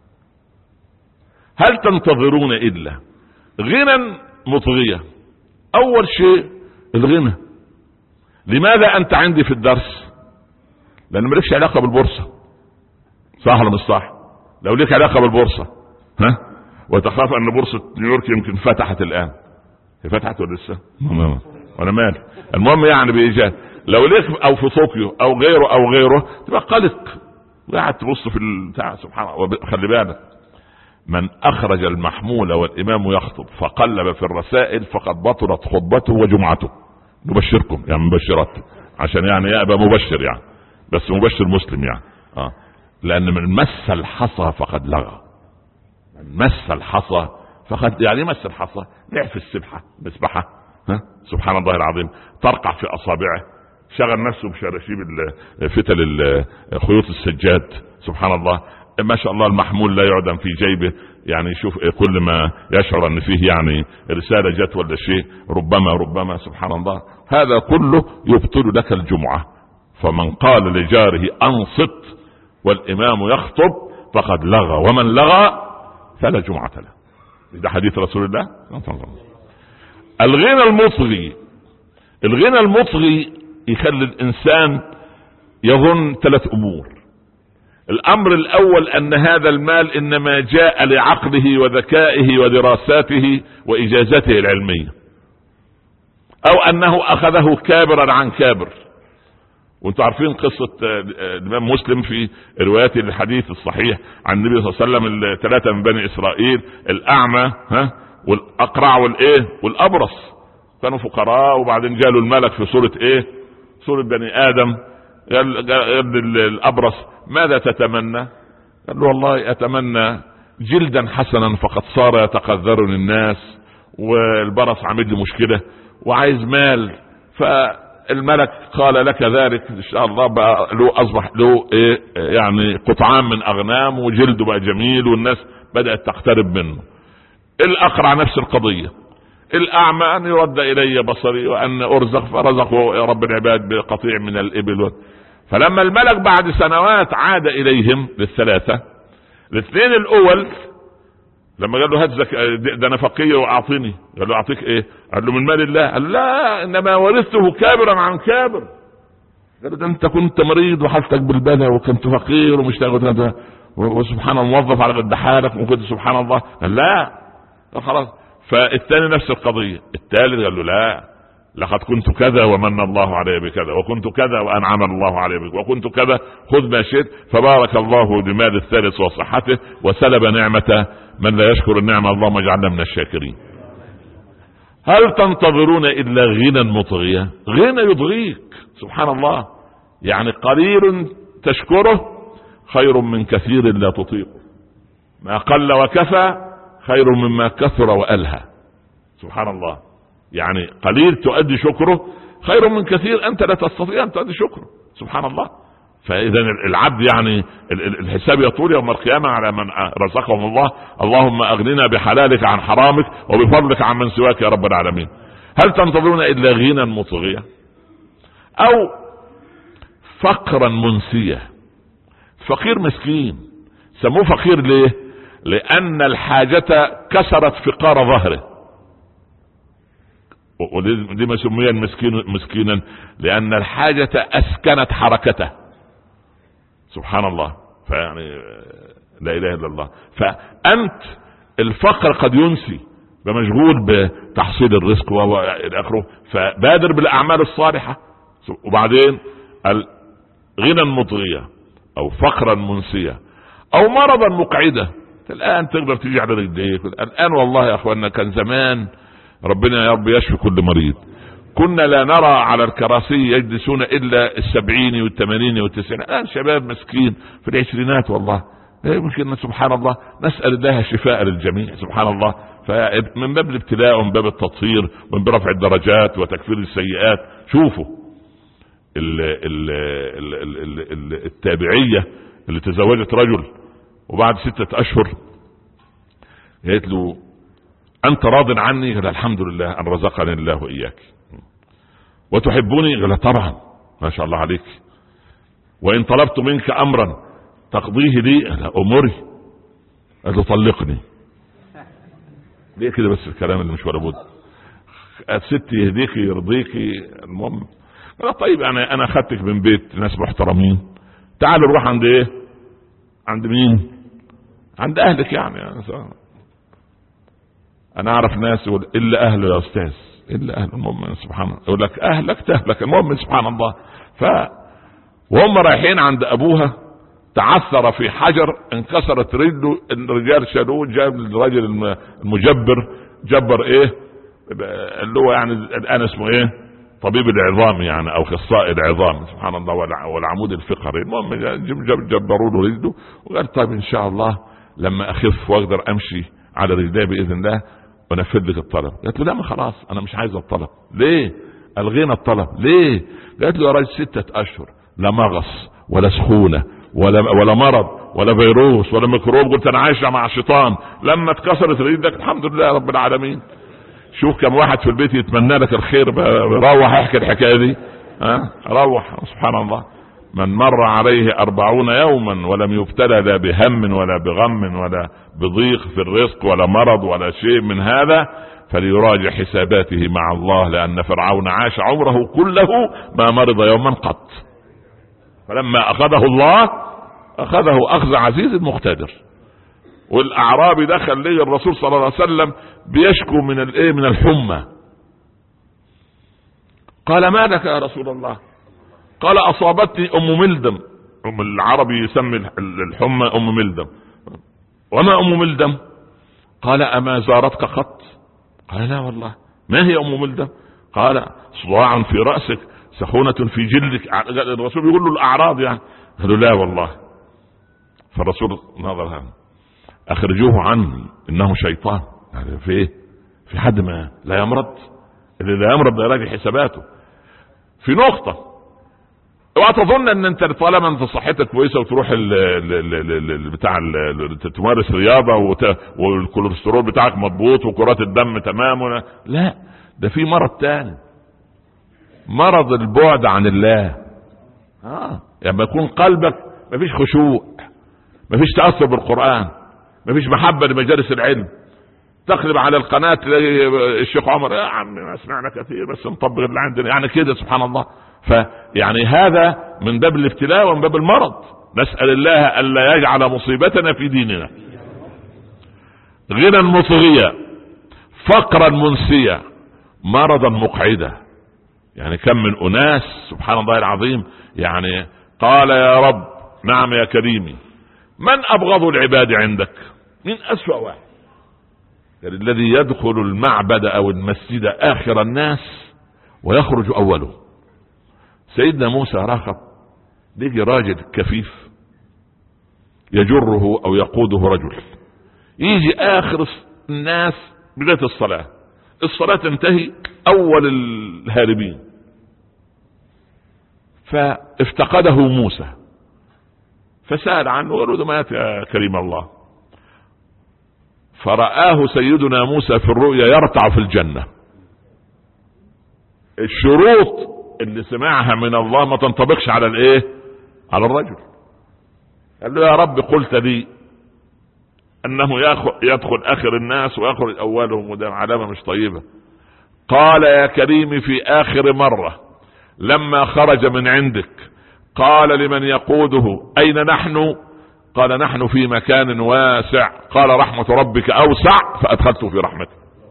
هل تنتظرون إلا غنى مطغية؟ أول شيء الغنى. لماذا أنت عندي في الدرس؟ لأن مالكش علاقة بالبورصة، صح ولا مش صح؟ لو ليك علاقة بالبورصة ها وتخاف أن بورصة نيويورك يمكن فتحت الآن، هي فتحت ولا لسه؟ وأنا مالي. المهم يعني بإيجاد لو ليك أو في طوكيو أو غيره أو غيره تبقى قلق قاعد تبص في البتاع. سبحان الله. خلي بالك، من أخرج المحمول والإمام يخطب فقلب في الرسائل فقد بطلت خطبته وجمعته. نبشركم يعني مبشرات، عشان يعني يبقى مبشر يعني، بس مبشر مسلم يعني. آه. لأن من مس الحصى فقد لغى. من مس الحصى فقد يعني مس الحصى لعب في السبحة مسبحة ها سبحان الله العظيم، ترقع في أصابعه، شغل نفسه بشراشيب فتل خيوط السجاد. سبحان الله ما شاء الله. المحمول لا يعدم في جيبه، يعني يشوف كل ما يشعر ان فيه يعني رسالة جت ولا شيء، ربما ربما سبحان الله. هذا كله يبطل لك الجمعة. فمن قال لجاره انصت والامام يخطب فقد لغى، ومن لغى فلا جمعة له. ده حديث رسول الله. الغنى المطغي، الغنى المطغي يخلي الانسان يظن ثلاث امور. الامر الاول ان هذا المال انما جاء لعقله وذكائه ودراساته واجازته العلمية، او انه اخذه كابرا عن كابر. وانتم عارفين قصة الامام مسلم في روايات الحديث الصحيح عن النبي صلى الله عليه وسلم، الثلاثة من بني اسرائيل، الاعمى ها والاقرع والايه والابرص، كانوا فقراء وبعدين جاءوا الملك في صورة ايه؟ صورة بني ادم. قال الابرص ماذا تتمنى؟ قال له والله اتمنى جلدا حسنا فقد صار يتقذرني الناس، والبرص عامل لي مشكلة وعايز مال. فالملك قال لك ذلك ان شاء الله. بقى له اصبح له ايه يعني قطعان من اغنام وجلده بقى جميل والناس بدأت تقترب منه. الاقرع نفس القضية. الاعمى ان يرد الي بصري وان ارزق، فرزقه رب العباد بقطيع من الابل. فلما الملك بعد سنوات عاد اليهم للثلاثة، الاثنين الاول لما قال له هات زكاة، ده انا فقير واعطيني، قال له اعطيك ايه؟ قال له من مال الله. قال لا، انما ورثته كابرا عن كابر. قال له ده انت كنت مريض وحالتك بالبلاء وكنت فقير ومش تاخد، وسبحان الله موظف على قد حالك وكنت سبحان الله. قال لا خلاص. فالثاني نفس القضية. الثالث قال له لا، لقد كنت كذا ومن الله علي بكذا، وكنت كذا وانعم الله علي بكذا، وكنت كذا، خذ ما شئت. فبارك الله لمال الثالث وصحته وسلب نعمة من لا يشكر النعمة. اللهم اجعلنا من الشاكرين. هل تنتظرون الا غنى مطغيا؟ غنى يطغيك سبحان الله. يعني قليل تشكره خير من كثير لا تطيقه. ما قل وكفى خير مما كثر وألهى. سبحان الله. يعني قليل تؤدي شكره خير من كثير انت لا تستطيع ان تؤدي شكره. سبحان الله. فاذا العبد يعني الحساب يطول يوم القيامة على من رزقهم الله. اللهم اغننا بحلالك عن حرامك وبفضلك عن من سواك يا رب العالمين. هل تنتظرون الا غنى مطغيا او فقرا منسيا؟ فقير مسكين. سموه فقير ليه؟ لان الحاجة كسرت فقار ظهره، ودي ما سمي المسكين مسكينا لان الحاجة اسكنت حركته. سبحان الله. فيعني لا اله الا الله. فانت الفقر قد ينسي، بمشغول بتحصيل الرزق والى اخره. فبادر بالاعمال الصالحة. وبعدين غنى مطغية او فقرا منسية او مرضا مقعدة. الان تقدر تيجي على رجليك. الان والله يا اخواننا كان زمان، ربنا يا رب يشفي كل مريض، كنا لا نرى على الكراسي يجلسون الا السبعين والثمانين والتسعين. الان شباب مسكين في العشرينات والله. يمكن سبحان الله نسأل الله الشفاء للجميع. سبحان الله. فمن باب الابتلاء ومن باب التطهير ومن باب رفع الدرجات وتكفير السيئات. شوفوا ال ال ال ال ال التابعية اللي تزوجت رجل وبعد ستة اشهر قالت له انت راض عني؟ قال الحمد لله ان رزقني الله واياك. وتحبني؟ قال طبعا ما شاء الله عليك. وان طلبت منك امرا تقضيه لي؟ قال امري. قال له طلقني. ليه كده بس الكلام اللي مش ولا بد؟ ست يهديكي يرضيكي. المهم قال طيب انا انا اخدتك من بيت ناس محترمين، تعال نروح عند ايه؟ عند مين؟ عند اهلك يعني. انا اعرف ناس يقول الا اهله يا استاذ، الا اهله. المهم سبحان الله يقول لك اهلك تهلك. المهم سبحان الله. ف وهم رايحين عند ابوها تعثر في حجر انكسرت رجله. الرجال شالوه، جاب الراجل المجبر جبر ايه اللي هو يعني الان اسمه ايه طبيب العظام يعني او اخصائي العظام. سبحان الله. والعمود الفقري. المهم جبروا له رجله وقال طيب ان شاء الله لما اخف واقدر امشي على رجلي باذن الله ونفذ لك الطلب. قالت له لا ما خلاص انا مش عايز الطلب. ليه؟ الغينا الطلب. ليه؟ قالت له يا راجل ستة اشهر لا مغص ولا سخونة ولا ولا مرض ولا فيروس ولا ميكروب. قلت انا عايشة مع الشيطان. لما اتكسرت رجلك الحمد لله رب العالمين. شوف كم واحد في البيت يتمنى لك الخير. روح احكي الحكاية دي. ها روح. سبحان الله. من مر عليه أربعون يوما ولم يبتلى لا بهم ولا بغم ولا بضيق في الرزق ولا مرض ولا شيء من هذا فليراجع حساباته مع الله، لأن فرعون عاش عمره كله ما مرض يوما قط. فلما أخذه الله أخذه أخذ عزيز مقتدر. والأعرابي دخل لي الرسول صلى الله عليه وسلم بيشكو من الايه من الحمى. قال ما لك يا رسول الله؟ قال أصابتني أم ملدم. أم العربي يسمي الحمى أم ملدم. وما أم ملدم؟ قال أما زارتك قط؟ قال لا والله. ما هي أم ملدم؟ قال صداع في رأسك، سخونة في جلدك. الرسول يقول له الأعراض يعني. قالوا لا والله. فالرسول نظر هذا أخرجوه عني إنه شيطان. يعني في إيه؟ في حد ما لا يمرض؟ اللي لا يمرض لا يراجع حساباته. في نقطة اوعى تظن ان انت طالما انت صحتك كويسه وتروح ال ال ال بتاع تمارس رياضه والكوليسترول بتاعك مضبوط وكرات الدم تمام. لا، ده في مرض تاني، مرض البعد عن الله. اه يعني يكون قلبك مفيش خشوع، مفيش تأثر بالقرآن، مفيش محبة لمجالس العلم. تقلب على القناة تلاقي الشيخ عمر يا عم ما سمعنا كثير بس نطبق اللي عندنا يعني كده سبحان الله. فيعني هذا من باب الابتلاء ومن باب المرض. نسأل الله ألا يجعل مصيبتنا في ديننا. غنى مطغية، فقرا منسية، مرضا مقعدا. يعني كم من أناس سبحان الله العظيم يعني قال يا رب نعم يا كريمي من أبغض العباد عندك؟ من أسوأ واحد؟ يعني الذي يدخل المعبد أو المسجد آخر الناس ويخرج أوله. سيدنا موسى راكب بيجي راجل كفيف يجره أو يقوده رجل، يجي آخر الناس بداية الصلاة، الصلاة تنتهي أول الهاربين. فافتقده موسى فسأل عنه وقال له مات يا كريم الله. فرآه سيدنا موسى في الرؤيا يرتع في الجنة. الشروط اللي سمعها من الله ما تنطبقش على الايه؟ على الرجل. قال له يا رب قلت لي انه يدخل اخر الناس ويخرج اولهم وده علامة مش طيبة. قال يا كريم في اخر مرة لما خرج من عندك قال لمن يقوده اين نحن؟ قال نحن في مكان واسع. قال رحمة ربك اوسع فادخلته في رحمته.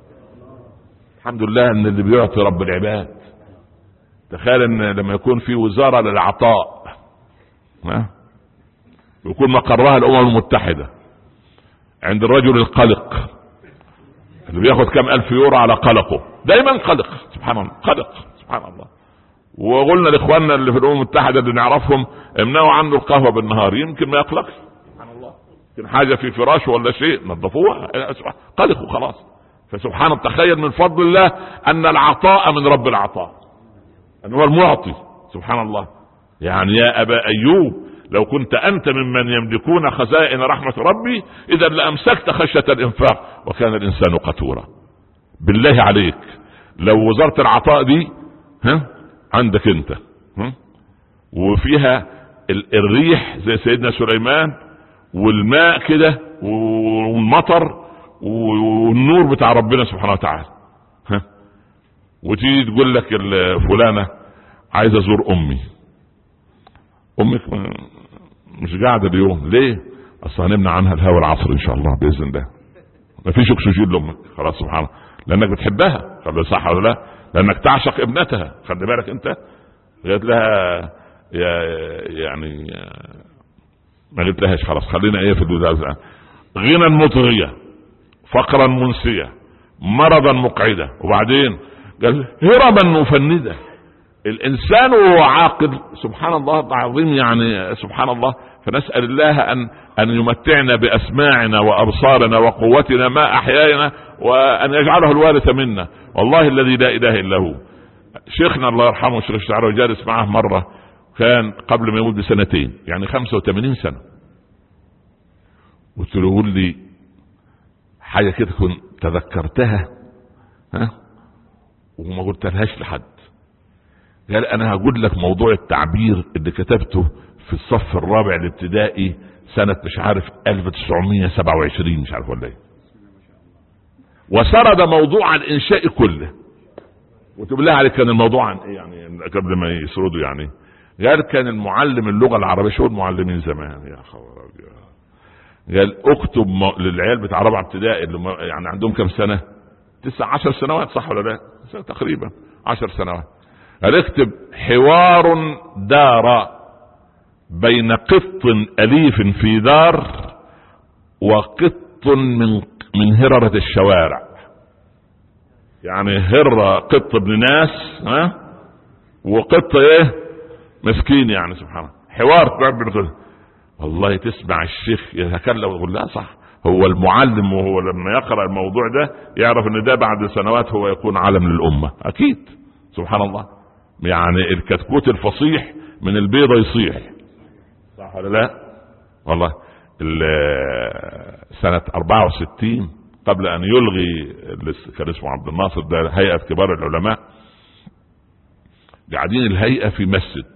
الحمد لله ان اللي بيعطي رب العباد. تخيل ان لما يكون في وزارة للعطاء ها ويكون مقرها الامم المتحدة عند الرجل القلق اللي بياخد كم الف يورو على قلقه، دايما قلق سبحان الله، قلق سبحان الله. وقلنا لاخواننا اللي في الامم المتحدة اللي نعرفهم امنعوا عنه القهوة بالنهار يمكن ما يقلقش سبحان الله، يمكن حاجة في فراشه ولا شيء نظفوها، قلق وخلاص. فسبحان الله تخيل من فضل الله ان العطاء من رب العطاء، ان هو المعطي سبحان الله. يعني يا ابا ايوب لو كنت انت ممن يملكون خزائن رحمة ربي اذا لامسكت خشية الانفاق وكان الانسان قتورا. بالله عليك لو وزارة العطاء دي ها عندك انت ها وفيها الريح زي سيدنا سليمان والماء كده والمطر والنور بتاع ربنا سبحانه وتعالى ها وتيجي تقول لك فلانة عايز ازور امي، امك مش قاعدة اليوم ليه؟ اصل هنمنع عنها الهواء العصر ان شاء الله باذن الله، ما فيش اكسجين لامك خلاص سبحان الله، لانك بتحبها خلي صح ولا لا؟ لانك تعشق ابنتها خلي بالك انت. قلت لها يا يعني ما قلت لهاش خلاص خلينا ايه في الدودة. غنى مطغية، فقرا منسية، مرضا مقعدة، وبعدين قال هرما مفندة. الانسان وهو عاقل سبحان الله العظيم يعني سبحان الله. فنسأل الله ان ان يمتعنا باسماعنا وابصارنا وقوتنا ما احيانا وان يجعله الوارث منا. والله الذي لا اله الا هو شيخنا الله يرحمه الشيخ الشعراوي جالس معه مرة كان قبل ما يموت بسنتين يعني خمسة وثمانين سنة. قلت له قول لي حاجة كده كنت تذكرتها ها وما قلت لهاش لحد. قال انا هقول لك موضوع التعبير اللي كتبته في الصف الرابع الابتدائي سنة مش عارف ألف وتسعمية سبعة وعشرين مش عارف ولا ايه. وسرد موضوع الانشاء كله. وتقول لها عليك كان الموضوع عن ايه يعني قبل ما يسردوا يعني. قال كان المعلم اللغة العربية شو المعلمين زمان يا خبر. قال اكتب للعيال بتاع رابعة ابتدائي اللي يعني عندهم كم سنة؟ تسع عشر سنوات صح ولا لا؟ تقريبا عشر سنوات. قال اكتب حوار دار بين قط أليف في دار وقط من من هررة الشوارع. يعني هرة قط ابن ناس ها وقط ايه مسكين يعني سبحان الله. حوار بين والله تسمع الشيخ يتكلم ويقول لا صح هو المعلم وهو لما يقرأ الموضوع ده يعرف ان ده بعد سنوات هو يكون علم للأمة اكيد سبحان الله. يعني الكتكوت الفصيح من البيضة يصيح صح ولا لا؟ والله سنة أربعة وستين قبل ان يلغي كان اسمه عبد الناصر ده هيئة كبار العلماء قاعدين الهيئة في مسجد.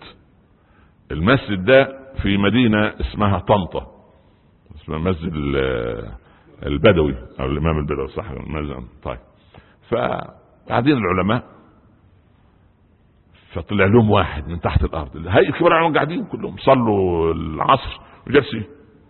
المسجد ده في مدينة اسمها طنطا اسمها مسجد البدوي او الامام البدوي صح. طيب فقاعدين العلماء، فطلع لهم واحد من تحت الارض، هاي كبار العلماء قاعدين كلهم صلوا العصر وجالسين،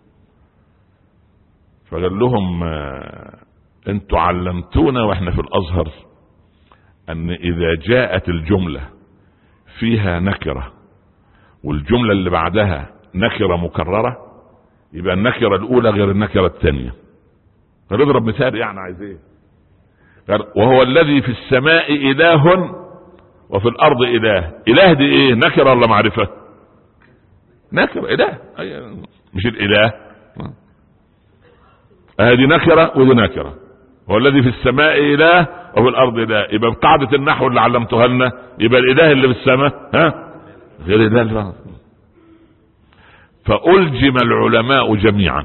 فقال لهم انتوا علمتونا واحنا في الازهر ان اذا جاءت الجملة فيها نكرة والجملة اللي بعدها نكرة مكررة يبقى النكرة الاولى غير النكرة الثانية. فنضرب مثال يعني عايز ايه؟ قال وهو الذي في السماء اله وفي الارض اله. اله دي ايه؟ نكرة ولا معرفة؟ نكرة اله، مش الاله. هذه نكرة ودي نكرة. هو الذي في السماء اله وفي الارض اله، يبقى بقاعدة النحو اللي علمتها لنا يبقى الاله اللي في السماء ها غير الاله اللي في الارض. فألجم العلماء جميعا.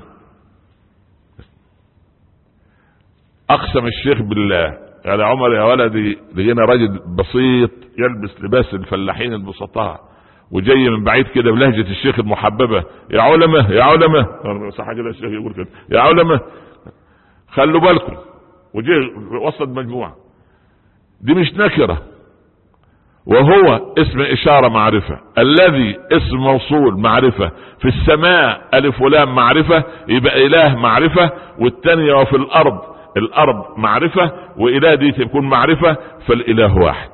اقسم الشيخ بالله قال عمر يا ولدي لقينا راجل بسيط يلبس لباس الفلاحين البسطاء وجاي من بعيد كده بلهجة الشيخ المحببة، يا علماء يا علماء صح كده الشيخ يقول كده يا علماء خلوا بالكم، وجي وسط مجموعة. دي مش نكرة، وهو اسم اشارة معرفة، الذي اسم موصول معرفة، في السماء الف ولام معرفة يبقى اله معرفة، والتانية وفي الارض الارض معرفة، واله دي تكون معرفة، فالاله واحد.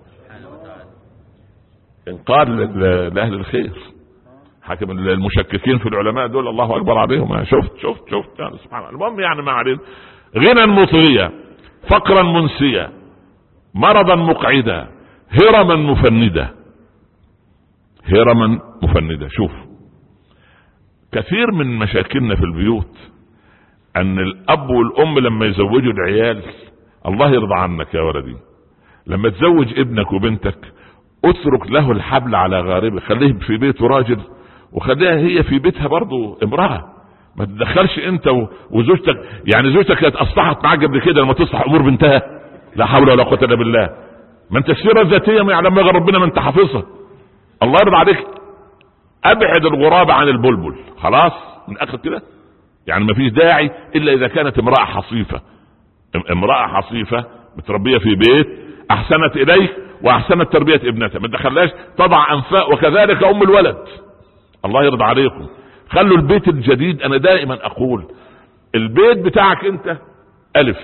انقال لاهل الخير. حكم المشككين في العلماء دول الله اكبر عليهم. شفت شفت شفت يعني سبحان الله. المهم يعني ما علينا. غنى مطغيا، فقرا منسيا، مرضا مقعدا، هرما مفندا. هرما مفندا. شوف كثير من مشاكلنا في البيوت ان الاب والام لما يزوجوا العيال، الله يرضى عنك يا ولدي، لما تزوج ابنك وبنتك اترك له الحبل على غاربه، خليه في بيته راجل وخليها هي في بيتها برضو امرأة. ما تدخلش انت وزوجتك. يعني زوجتك كانت اصلحت معاك قبل كده لما تصلح امور بنتها؟ لا حول ولا قوة الا بالله. ما انت السيرة الذاتية ما يعلم غير ربنا، ما انت حافظها. الله يرضى عليك ابعد الغراب عن البلبل، خلاص من اخر كده. يعني ما فيش داعي الا اذا كانت امرأة حصيفة. امرأة حصيفة متربية في بيت احسنت اليك واحسنت تربية ابنتها، ما تخلاش تضع انفاق، وكذلك ام الولد. الله يرضى عليكم خلوا البيت الجديد. انا دائما اقول البيت بتاعك انت الف،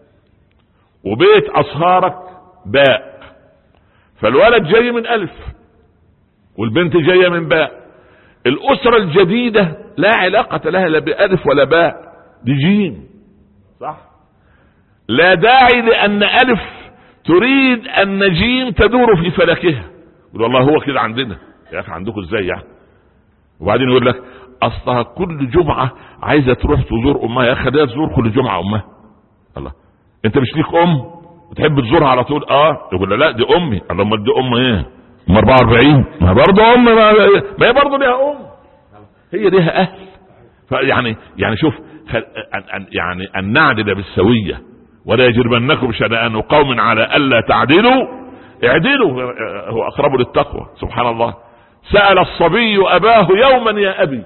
وبيت اصهارك باء، فالولد جاي من الف والبنت جاية من باء. الاسرة الجديدة لا علاقة لها لا بألف ولا باء، دي جيم صح. لا داعي لان الف تريد ان جيم تدور في فلكها. يقول والله هو كده عندنا. يا اخي عندكم ازاي يعني؟ وبعدين يقول لك اصلها كل جمعة عايزة تروح تزور امها. يا اخي خليها تزور كل جمعة امها. الله، انت مش ليك ام وتحب تزورها على طول؟ اه يقول لا دي امي. الله امال دي ام ايه؟ ام اربعة واربعين ما برضه ام، ما هي برضه ليها ام، هي ليها اهل. فيعني يعني شوف يعني ان نعدل بالسوية، ولا يجرمنكم شنآن قوم على الا تعدلوا اعدلوا هو اقرب للتقوى. سبحان الله. سأل الصبي اباه يوما يا ابي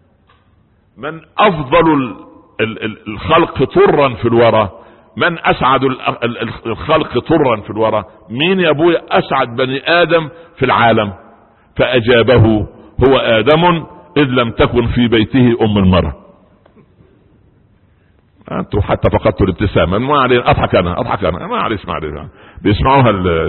من افضل الخلق طرا في الورى، من اسعد الخلق طرا في الورى؟ مين يا ابويا اسعد بني ادم في العالم؟ فاجابه هو ادم اذ لم تكن في بيته ام المرأة. انتوا حتى فقدتوا الابتسامة. ما علينا، اضحك انا اضحك انا ما عليش ما علينا. بيسمعوها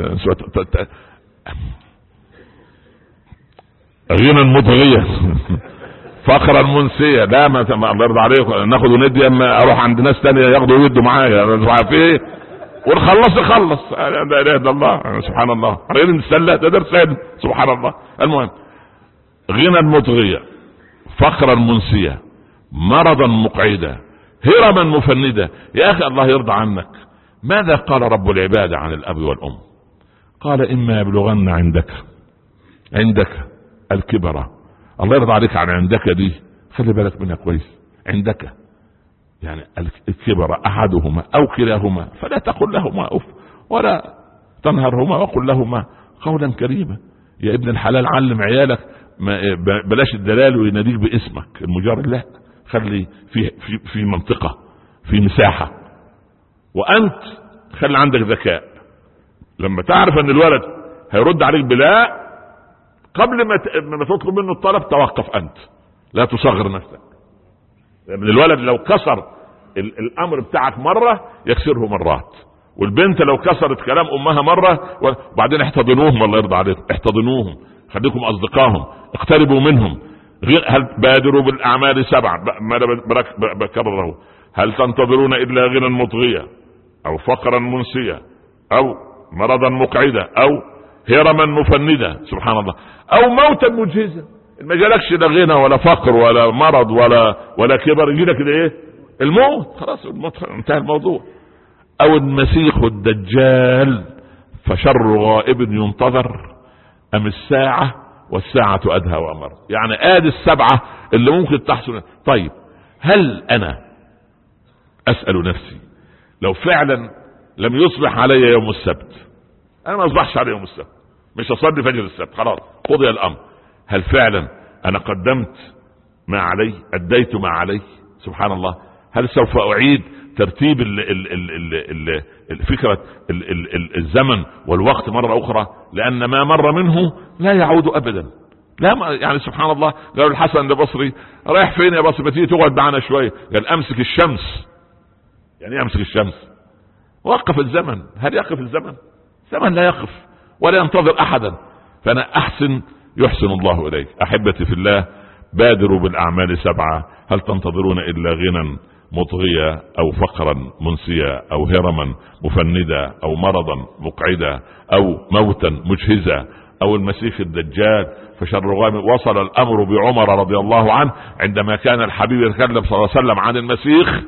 غنى مطغية، فقرا منسية. لا ما الله يرضى عليكم ناخد وندي، اما اروح عند ناس تانية ياخدوا ويدوا معايا مش عارف ايه، ونخلص يخلص. لا اله الا الله. سبحان الله. عايزين نتسلى ده درس. سبحان الله. المهم غنى مطغية، فقرا منسية، مرضا مقعدا، هرما مفندا. يا اخي الله يرضى عنك، ماذا قال رب العباد عن الاب والام؟ قال اما يبلغن عندك عندك الكبر. الله يرضى عليك عن عندك دي، خلي بالك منها كويس. عندك يعني الكبر احدهما او كلاهما فلا تقل لهما اف ولا تنهرهما وقل لهما قولا كريما. يا ابن الحلال علم عيالك ما بلاش الدلال ويناديك باسمك المجرد، لا خلي في في في منطقة، في مساحة، وانت خلي عندك ذكاء. لما تعرف ان الولد هيرد عليك بلا، قبل ما ما تطلب منه الطلب توقف انت، لا تصغر نفسك. لان الولد لو كسر الامر بتاعك مرة يكسره مرات، والبنت لو كسرت كلام امها مرة وبعدين احتضنوهم، الله يرضى عليكم، احتضنوهم، خليكم اصدقائهم، اقتربوا منهم. هل بادروا بالاعمال سبعة، ما بكرره، هل تنتظرون الا غنى مطغية او فقرا منسيا او مرضا مقعدا او هرما مفندا، سبحان الله، او موتا مجهزا. ما جالكش لا غنى ولا فقر ولا مرض ولا ولا كبر، يجيلك ايه؟ الموت، خلاص الموت انتهى الموضوع. او المسيح الدجال فشر غائب ينتظر ام الساعة والساعة ادهى وامر. يعني ادي السبعة اللي ممكن تحصل. طيب هل انا اسأل نفسي لو فعلا لم يصبح علي يوم السبت، انا ما اصبحش علي يوم السبت، مش اصلي فجر السبت، خلاص قضي الامر، هل فعلا انا قدمت ما علي، اديت ما علي؟ سبحان الله. هل سوف اعيد ترتيب ال ال ال ال ال الفكرة ال ال ال الزمن والوقت مرة اخرى؟ لان ما مر منه لا يعود ابدا. لا يعني سبحان الله. قالوا الحسن البصري رايح فين يا بصري؟ ما تيجي تقعد معنا شوية. قال امسك الشمس. يعني امسك الشمس؟ وقف الزمن. هل يقف الزمن؟ الزمن لا يقف ولا ينتظر احدا. فانا احسن يحسن الله اليك. احبتي في الله، بادروا بالاعمال سبعة، هل تنتظرون الا غنى مطغية او فقرا منسيا او هرما مفندا او مرضا مقعدا او موتا مجهزا او المسيح الدجال فشر غامض. وصل الامر بعمر رضي الله عنه عندما كان الحبيب يتكلم صلى الله عليه وسلم عن المسيح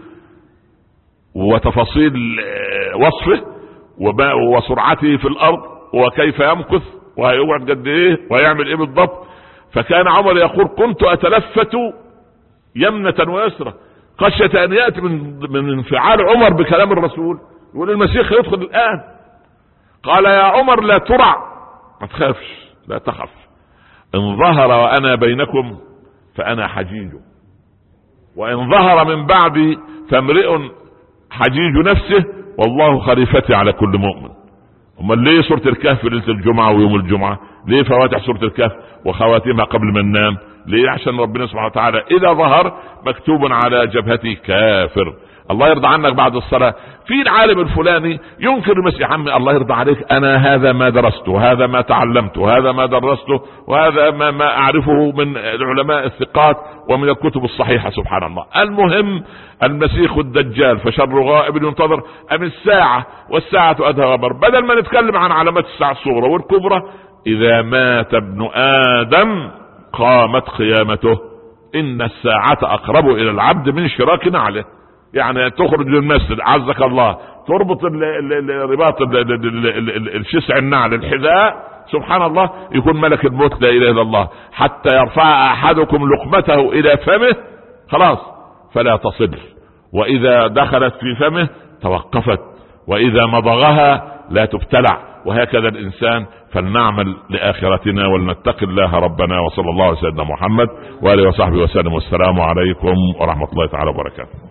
وتفاصيل وصفه وسرعته في الارض وكيف يمكث وهيقعد قد ايه وهيعمل ايه بالضبط. فكان عمر يقول كنت اتلفت يمنة ويسرى خشية ان يأتي من, من انفعال عمر بكلام الرسول، يقول المسيح يدخل الان. قال يا عمر لا ترع، ما تخافش، لا تخف، ان ظهر وانا بينكم فانا حجيج، وان ظهر من بعدي فامرئ حجيج نفسه والله خليفتي على كل مؤمن. امال ليه سورة الكهف ليلة الجمعة ويوم الجمعة؟ ليه فواتح سورة الكهف وخواتيمها قبل ما ننام؟ ليه؟ عشان ربنا سبحانه وتعالى اذا ظهر مكتوب على جبهتي كافر. الله يرضى عنك بعد الصلاة. في العالم الفلاني ينكر المسيح، عمي الله يرضى عليك، انا هذا ما درسته وهذا ما تعلمته وهذا ما درسته وهذا ما, ما اعرفه من العلماء الثقات ومن الكتب الصحيحة. سبحان الله. المهم المسيح الدجال فشر غائب ينتظر ام الساعة والساعة ادهى وامر. بدل ما نتكلم عن علامات الساعة الصغرى والكبرى، اذا مات ابن ادم قامت قيامته، ان الساعة اقرب الى العبد من شراك نعله. يعني تخرج للمسجد عزك الله، تربط الرباط الشسع النعل الحذاء، سبحان الله، يكون ملك الموت لا اله الا الله حتى يرفع احدكم لقمته الى فمه، خلاص فلا تصل، واذا دخلت في فمه توقفت، واذا مضغها لا تبتلع. وهكذا الانسان. فلنعمل لاخرتنا ولنتقي الله ربنا. وصلى الله على سيدنا محمد واله وصحبه وسلم. والسلام عليكم ورحمة الله تعالى وبركاته.